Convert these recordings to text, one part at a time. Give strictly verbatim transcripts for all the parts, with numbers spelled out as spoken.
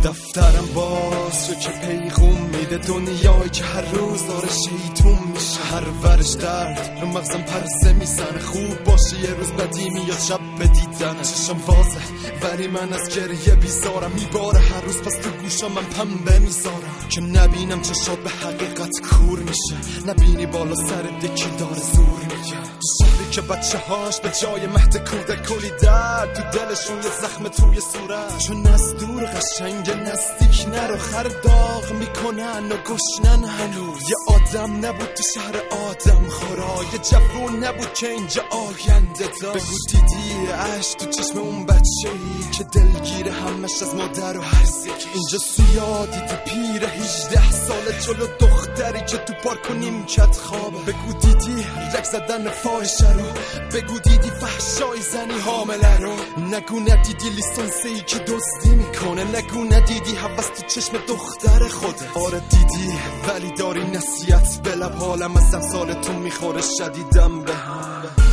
دفترم باز شو که پیغوم میده دنیایی که هر روز داره شیطون میشه، هر ورش درد رو مغزم پرسه میزنه، خوب باشه یه روز بدی میاد شب بدیدن، چشم وازه ولی من از گریه بیزارم، میباره هر روز پس تو گوشم من پنبه میذارم که نبینم چشات به حقیقت کور میشه، نبینی بالا سر دکی داره زور میگه، تو شهری که بچه هاش به جای مهد کودک کلی درد تو دلشون یه زخم توی صورت، چون از دور قشنگ نزدیک نرو، خر داغ میکنن و گشنن هنوز، یه آدم نبود تو شهر آدم خورا، یه جوون نبود که اینجا آینده داشت، بگو دیدی عشق تو چشم اون بچه‌ای که دلگیر همش از مادر و هرزی، اینجا سیاه دیدی پیر هجده ساله جلو دختری که تو پارک و نیمکت خوابه، بگو دیدی رک زدن فاحشه رو، بگو دیدی فحشای زنی حامله رو، نگو ندیدی لیسانسی که دزدی میکنه، نگو ندیدی حوض تو چشم دختر خوده، آره دیدی ولی داری نصیحت به لب، حالم از امثالتون میخوره شدیدم به هم.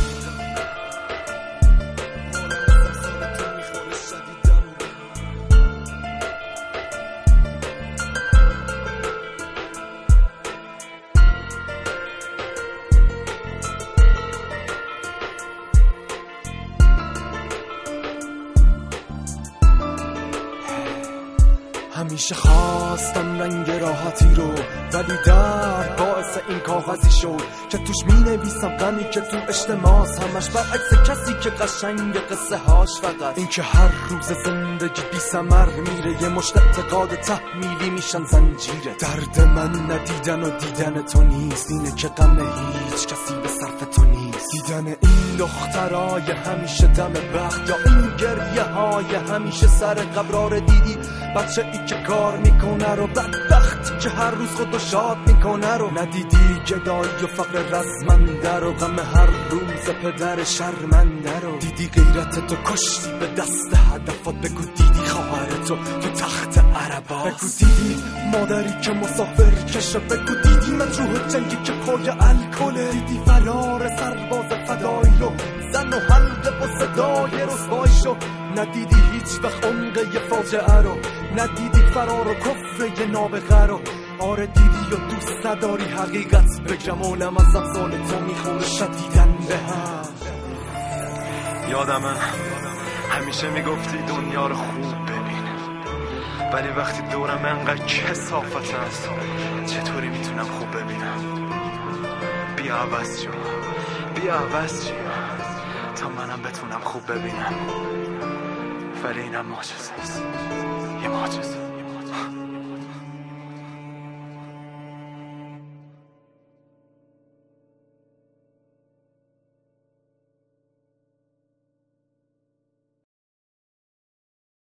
همیشه خواستم رنگ راحتی رو، ولی در باعث این کاغذی شد که توش می نویسم غمی که تو اجتماعات همش برعکس کسی که قشنگ قصه هاش، فقط این که هر روز زندگی بی ثمر میره، یه مشت اعتقاد تحمیلی میشن زنجیره، درد من ندیدن و دیدن تو نیست، اینه که غم هیچ کسی به صرف تو نیست، دیدن این دخترای همیشه دم بخت، یا این گریه های همیشه سر قبرار، دیدی بچه ای که کار میکنه رو، بدبخت که هر روز خودو شاد میکنه رو، ندیدی گدایی و فقر رزمنده رو، غم هر روز پدر شرمنده رو، دیدی غیرت تو کشتی به دست هدفات، بگو دیدی خواهرتو تو تخت عرباست، بگو دیدی مادری که مسافر کشه، بگو دیدی مجروح جنگی که پای الکله، دیدی فرار سرباز فدایی رو، زن و حلقه و صدای رسوایی شو، ندیدی هیچ وقت عمق یه فاجعه رو، ندیدی فرار و کفر یه نابغه رو، آره دیدی و دوست نداری حقیقت بگم، عالم از امثال تو میخوره شدیدن به هم. یادمه همیشه میگفتی دنیا رو خوب ببین، ولی وقتی دورم انقدر کثافت هست چطوری میتونم خوب ببینم؟ بیا عوض شو، بیا عوض شو تا منم بتونم خوب ببینم، ولی اینم معجزه است، یه معجزه.